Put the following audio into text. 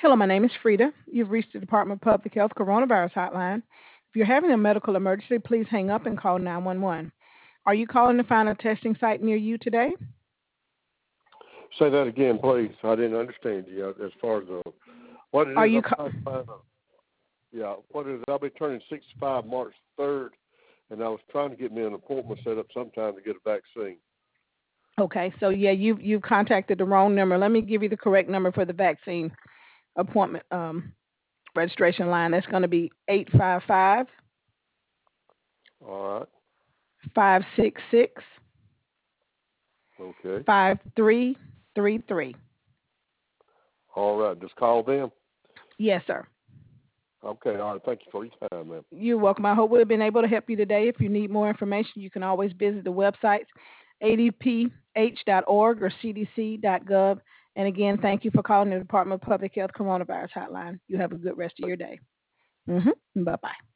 Hello, my name is Frida. You've reached the Department of Public Health Coronavirus Hotline. If you're having a medical emergency, please hang up and call 911. Are you calling to find a testing site near you today? Say that again, please. I didn't understand you as far as what it Are is. you I'm trying to find out. Yeah, what it is? I'll be turning 65 March 3rd, and I was trying to get me an appointment set up sometime to get a vaccine. Okay, so yeah, you've contacted the wrong number. Let me give you the correct number for the vaccine appointment registration line. That's going to be 855 All right. 566 Okay. 5333. All right. Just call them. Yes, sir. Okay. All right. Thank you for your time, ma'am. You're welcome. I hope we've been able to help you today. If you need more information, you can always visit the websites adph.org or cdc.gov. And again, thank you for calling the Department of Public Health Coronavirus Hotline. You have a good rest of your day. Bye-bye.